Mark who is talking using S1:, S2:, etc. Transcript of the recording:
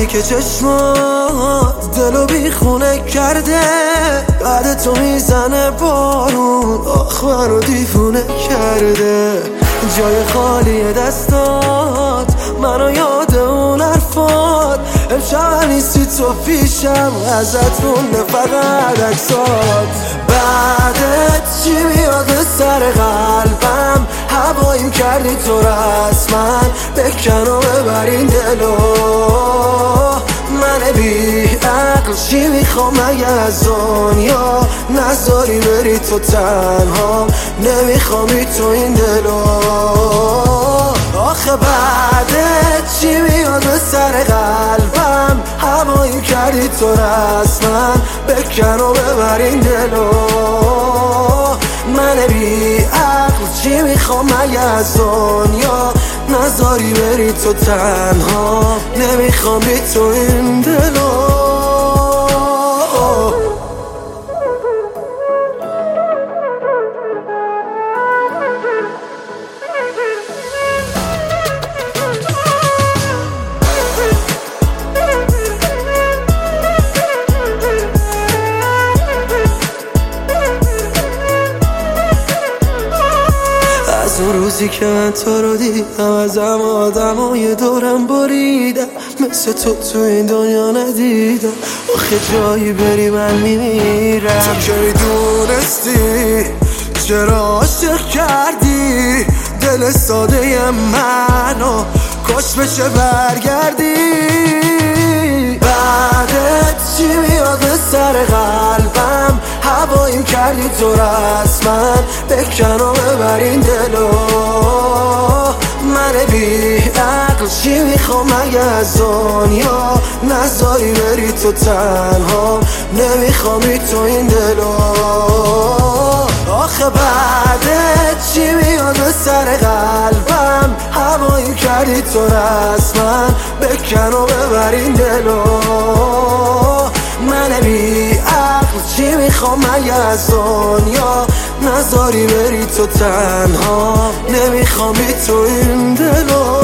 S1: که چشمات دلو بیخونه کرده، بعد تو میزنه بارون، آخ منو دیوونه کرده. جای خالی دستات منو یاد اون حرفات، امشب نیستی تو پیشم، ازت مونده فقط عکسات. بعدت چی میاد به سر قلبم، هواییم کردی تو رسما، بکن و ببر این دلو. من بی عقل چی میخوام مگه از دنیا، نذاری بری تو تنها، نمیخوامی تو این دلو. آخه بعدت چی میاد به سر قلبم، هواییم کردی تو رسما، بکن و ببر این دلو. من بی عقل چی میخوام مگه از دنیا، نذاری بری تو تنها، نمیخوام بی تو این دلو. از اون روزی که من تو رو دیدم، ازم آدمای دورم بریدم، مثل تو این دنیا ندیدم. آخه جایی بری من میمیرم. تو که میدونستی چرا عاشق کردی دل ساده منو، کاش بشه برگردی. بعدت چی میاد به سر قلبم، هواییم کردی تو رسما، بکن و ببر این دلو. من بی عقل چی میخوام مگه از دنیا، نذاری بری تو تنها، نمیخوامی تو این دلو. آخه بعدت چی میاد به سر قلبم، هواییم کردی تو رسما، بکن و ببر این دلو. من بی عقل چی میخوام مگه از دنیا، نذاری بری تو تنها، نمیخوام بی تو این دلو.